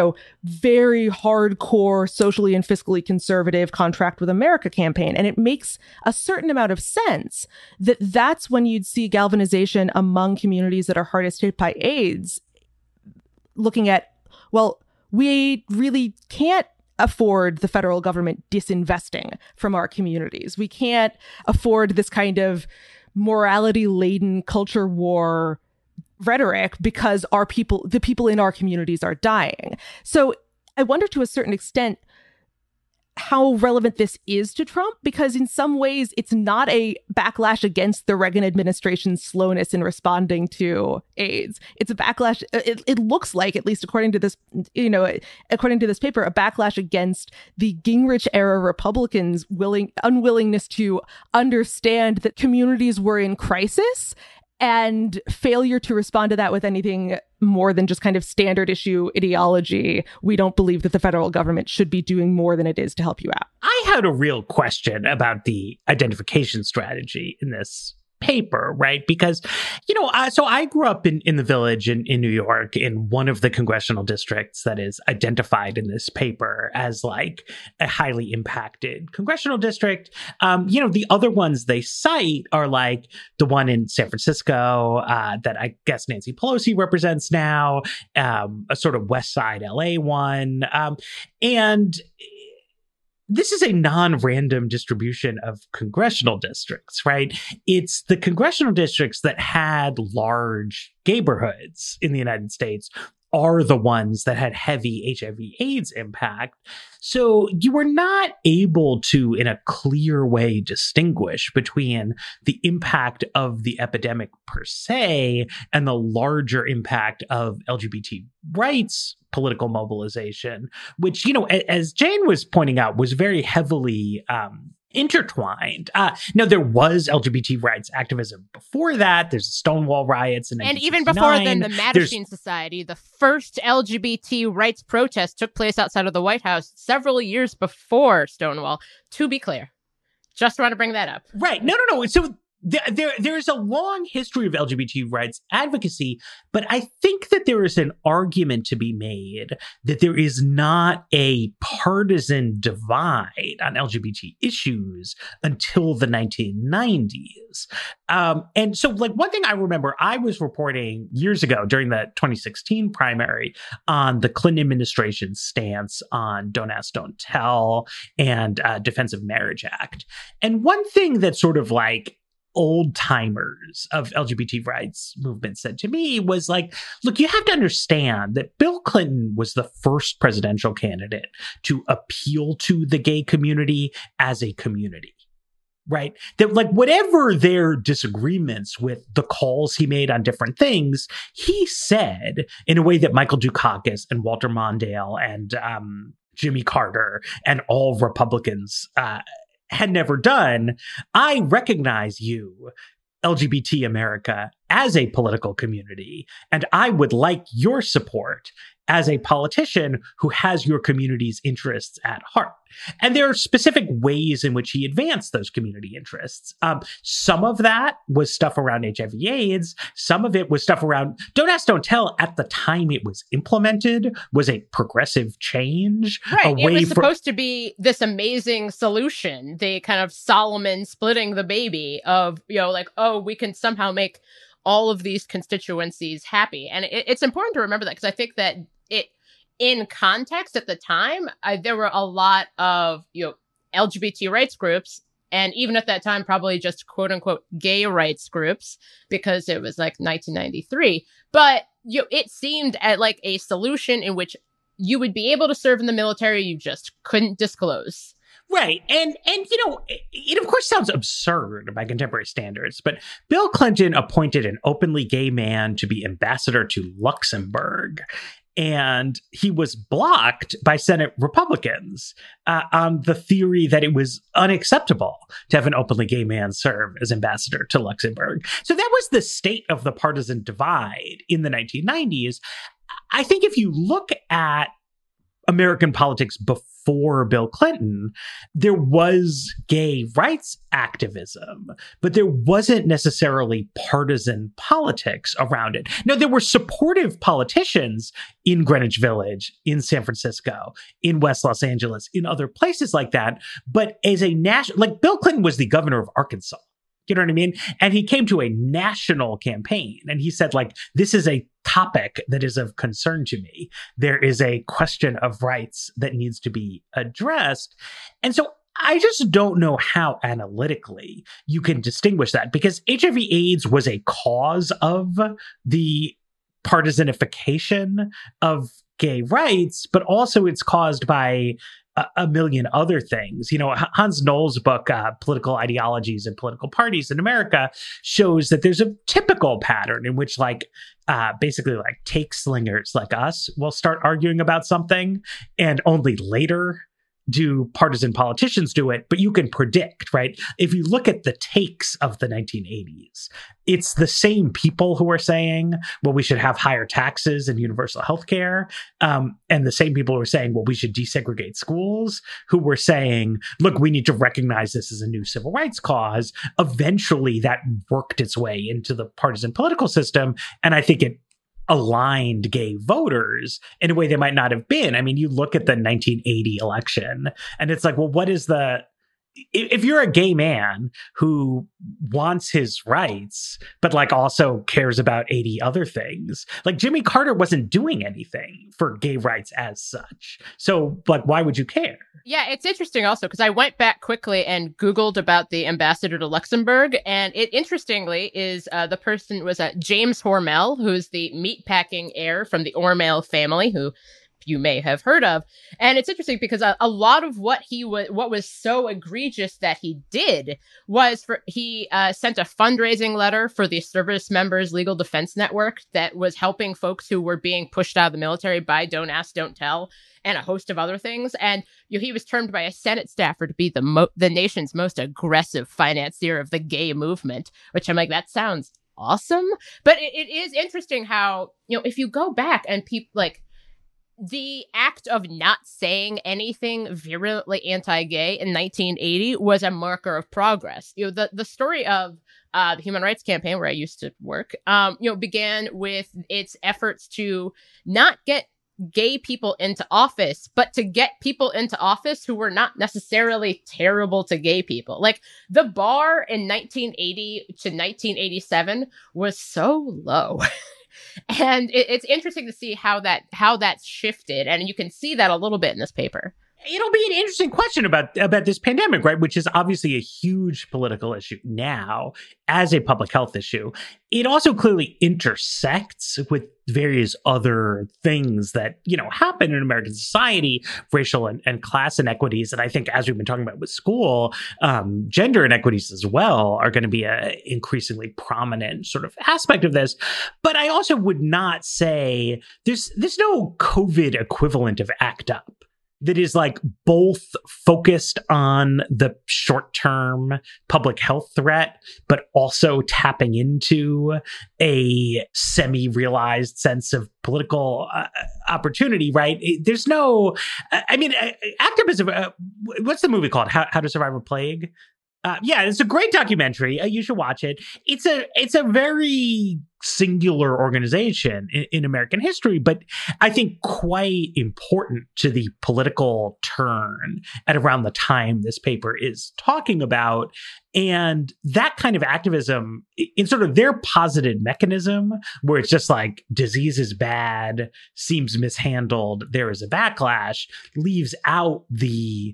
Speaker 4: very hardcore, socially and fiscally conservative Contract with America campaign. And it makes a certain amount of sense that that's when you'd see galvanization among communities that are hardest hit by AIDS, looking at, well, we really can't afford the federal government disinvesting from our communities. We can't afford this kind of morality-laden culture war rhetoric because the people in our communities are dying. So I wonder to a certain extent how relevant this is to Trump, because in some ways it's not a backlash against the Reagan administration's slowness in responding to AIDS. It's a backlash. It looks like, at least according to this, according to this paper, a backlash against the Gingrich era Republicans' unwillingness to understand that communities were in crisis and failure to respond to that with anything more than just kind of standard issue ideology. We don't believe that the federal government should be doing more than it is to help you out.
Speaker 3: I had a real question about the identification strategy in this paper, right? Because, so I grew up in the Village in New York, in one of the congressional districts that is identified in this paper as like a highly impacted congressional district. The other ones they cite are like the one in San Francisco that I guess Nancy Pelosi represents now, a sort of West Side LA one. And this is a non-random distribution of congressional districts, right? It's the congressional districts that had large neighborhoods in the United States are the ones that had heavy HIV/AIDS impact. So you were not able to, in a clear way, distinguish between the impact of the epidemic per se and the larger impact of LGBT rights political mobilization, which, you know, as Jane was pointing out, was very heavily intertwined. Now, there was LGBT rights activism before that. There's the Stonewall riots in 1969.
Speaker 5: And even before then, the Mattachine Society, the first LGBT rights protest took place outside of the White House several years before Stonewall, to be clear. Just want to bring that up.
Speaker 3: Right. No. So there's a long history of LGBT rights advocacy, but I think that there is an argument to be made that there is not a partisan divide on LGBT issues until the 1990s. And so, like, one thing I remember, I was reporting years ago during the 2016 primary on the Clinton administration's stance on Don't Ask, Don't Tell and Defense of Marriage Act. And one thing that sort of like old timers of LGBT rights movement said to me was like, look, you have to understand that Bill Clinton was the first presidential candidate to appeal to the gay community as a community, right? That, like, whatever their disagreements with the calls he made on different things, he said in a way that Michael Dukakis and Walter Mondale and Jimmy Carter and all Republicans had never done. I recognize you, LGBT America, as a political community, and I would like your support as a politician who has your community's interests at heart. And there are specific ways in which he advanced those community interests. Some of that was stuff around HIV/AIDS. Some of it was stuff around Don't Ask, Don't Tell. At the time it was implemented, was a progressive change.
Speaker 5: Right. It was supposed to be this amazing solution, the kind of Solomon splitting the baby of, you know, like, oh, we can somehow make all of these constituencies happy. And it's important to remember that, because I think that in context at the time, there were a lot of, you know, LGBT rights groups, and even at that time, probably just quote unquote gay rights groups, because it was like 1993. But you know, it seemed at like a solution in which you would be able to serve in the military, you just couldn't disclose.
Speaker 3: Right. And you know, it of course sounds absurd by contemporary standards, but Bill Clinton appointed an openly gay man to be ambassador to Luxembourg. And he was blocked by Senate Republicans on the theory that it was unacceptable to have an openly gay man serve as ambassador to Luxembourg. So that was the state of the partisan divide in the 1990s. I think if you look at American politics before Bill Clinton, there was gay rights activism, but there wasn't necessarily partisan politics around it. Now, there were supportive politicians in Greenwich Village, in San Francisco, in West Los Angeles, in other places like that. But as a national, like Bill Clinton was the governor of Arkansas. You know what I mean? And he came to a national campaign and he said, like, this is a topic that is of concern to me. There is a question of rights that needs to be addressed. And so I just don't know how analytically you can distinguish that, because HIV/AIDS was a cause of the partisanification of gay rights, but also it's caused by a million other things. You know, Hans Knoll's book, Political Ideologies and Political Parties in America, shows that there's a typical pattern in which, like, basically, like, take slingers like us will start arguing about something, and only later do partisan politicians do it. But you can predict, right? If you look at the takes of the 1980s, it's the same people who are saying, well, we should have higher taxes and universal health care. And the same people who are saying, well, we should desegregate schools, who were saying, look, we need to recognize this as a new civil rights cause. Eventually that worked its way into the partisan political system. And I think it aligned gay voters in a way they might not have been. I mean, you look at the 1980 election and it's like, well, what is the if you're a gay man who wants his rights, but like also cares about 80 other things, like Jimmy Carter wasn't doing anything for gay rights as such. So like, why would you care?
Speaker 5: Yeah, it's interesting also because I went back quickly and Googled about the ambassador to Luxembourg. And it interestingly is the person was James Hormel, who's the meatpacking heir from the Hormel family, who you may have heard of. And it's interesting because a lot of what was so egregious that he did was he sent a fundraising letter for the Service Members Legal Defense Network that was helping folks who were being pushed out of the military by Don't Ask, Don't Tell, and a host of other things. And he was termed by a Senate staffer to be the nation's most aggressive financier of the gay movement, which I'm like, that sounds awesome. But it is interesting how, if you go back and people like, the act of not saying anything virulently anti-gay in 1980 was a marker of progress. The story of the Human Rights Campaign, where I used to work, began with its efforts to not get gay people into office, but to get people into office who were not necessarily terrible to gay people. Like the bar in 1980 to 1987 was so low. And it's interesting to see how that's shifted. And you can see that a little bit in this paper.
Speaker 3: It'll be an interesting question about this pandemic, right? Which is obviously a huge political issue now as a public health issue. It also clearly intersects with various other things that, happen in American society, racial and class inequities. And I think, as we've been talking about with school, gender inequities as well are going to be an increasingly prominent sort of aspect of this. But I also would not say there's no COVID equivalent of ACT UP that is like both focused on the short-term public health threat, but also tapping into a semi-realized sense of political opportunity, right? There's no, ACT UP is what's the movie called? How to Survive a Plague? Yeah, it's a great documentary. You should watch it. It's a very singular organization in American history, but I think quite important to the political turn at around the time this paper is talking about. And that kind of activism, in sort of their posited mechanism, where it's just like disease is bad, seems mishandled, there is a backlash, leaves out the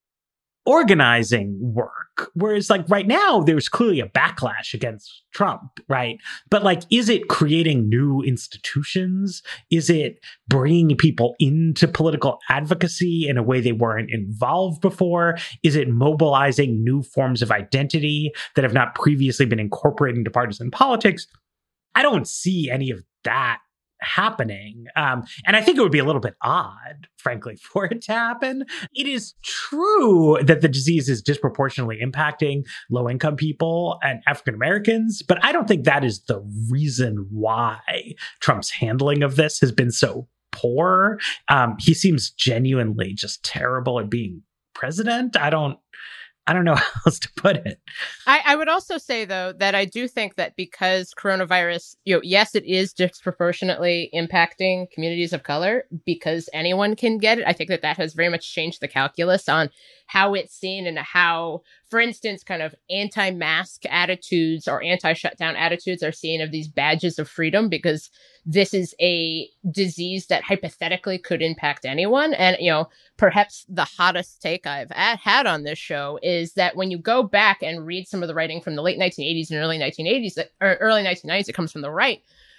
Speaker 3: organizing work. Whereas like right now, there's clearly a backlash against Trump, right? But like, is it creating new institutions? Is it bringing people into political advocacy in a way they weren't involved before? Is it mobilizing new forms of identity that have not previously been incorporated into partisan politics? I don't see any of that happening. And I think it would be a little bit odd, frankly, for it to happen. It is true that the disease is disproportionately impacting low-income people and African Americans, but I don't think that is the reason why Trump's handling of this has been so poor. He seems genuinely just terrible at being president. I don't know how else to put it.
Speaker 5: I would also say, though, that I do think that because coronavirus, yes, it is disproportionately impacting communities of color because anyone can get it. I think that has very much changed the calculus on how it's seen and how, for instance, kind of anti-mask attitudes or anti-shutdown attitudes are seen of these badges of freedom because this is a disease that hypothetically could impact anyone. And, perhaps the hottest take I've had on this show is that when you go back and read some of the writing from the late 1980s and early 1990s, it comes from the right.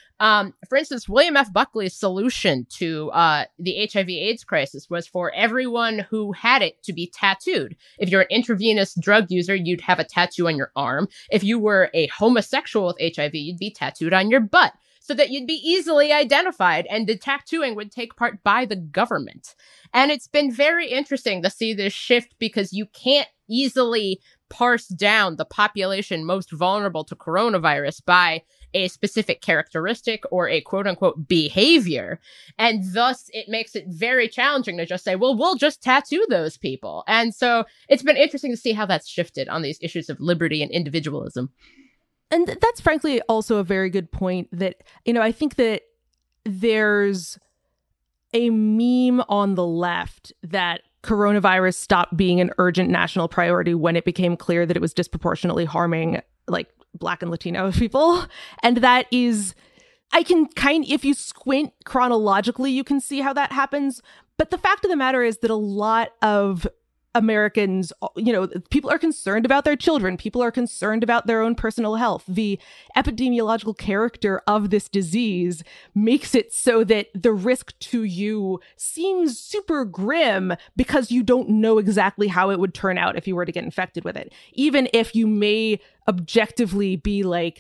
Speaker 5: For instance, William F. Buckley's solution to the HIV/AIDS crisis was for everyone who had it to be tattooed. If you're an intravenous drug user, you'd have a tattoo on your arm. If you were a homosexual with HIV, you'd be tattooed on your butt, so that you'd be easily identified, and the tattooing would take part by the government. And it's been very interesting to see this shift because you can't easily parse down the population most vulnerable to coronavirus by a specific characteristic or a quote-unquote behavior. And thus, it makes it very challenging to just say, well, we'll just tattoo those people. And so it's been interesting to see how that's shifted on these issues of liberty and individualism.
Speaker 4: And that's frankly also a very good point that, I think that there's a meme on the left that coronavirus stopped being an urgent national priority when it became clear that it was disproportionately harming like Black and Latino people. And that is, if you squint chronologically, you can see how that happens. But the fact of the matter is that a lot of Americans, people are concerned about their children. People are concerned about their own personal health. The epidemiological character of this disease makes it so that the risk to you seems super grim because you don't know exactly how it would turn out if you were to get infected with it. Even if you may objectively be like,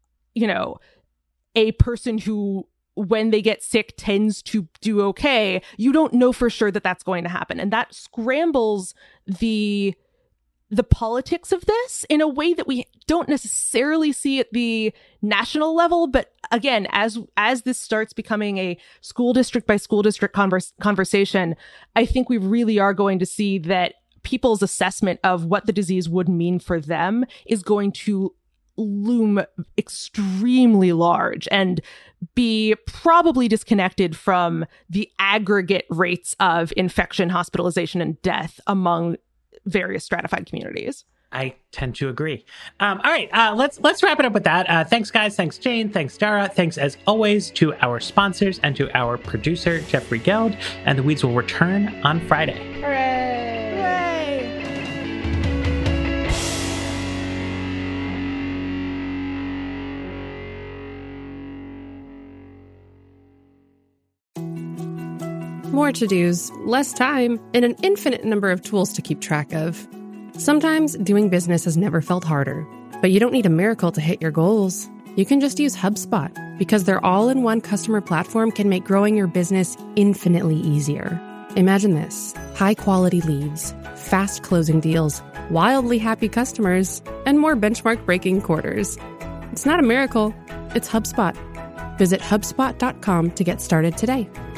Speaker 4: a person who, when they get sick, tends to do okay, you don't know for sure that that's going to happen. And that scrambles the politics of this in a way that we don't necessarily see at the national level. But again, as this starts becoming a school district by school district conversation, I think we really are going to see that people's assessment of what the disease would mean for them is going to loom extremely large and be probably disconnected from the aggregate rates of infection, hospitalization, and death among various stratified communities.
Speaker 3: I tend to agree. All right, let's wrap it up with that. Thanks, guys. Thanks, Jane. Thanks, Dara. Thanks, as always, to our sponsors and to our producer, Jeffrey Geld. And The Weeds will return on Friday.
Speaker 5: Hooray!
Speaker 8: More to-dos, less time, and an infinite number of tools to keep track of. Sometimes doing business has never felt harder, but you don't need a miracle to hit your goals. You can just use HubSpot, because their all-in-one customer platform can make growing your business infinitely easier. Imagine this: high-quality leads, fast closing deals, wildly happy customers, and more benchmark-breaking quarters. It's not a miracle, it's HubSpot. Visit HubSpot.com to get started today.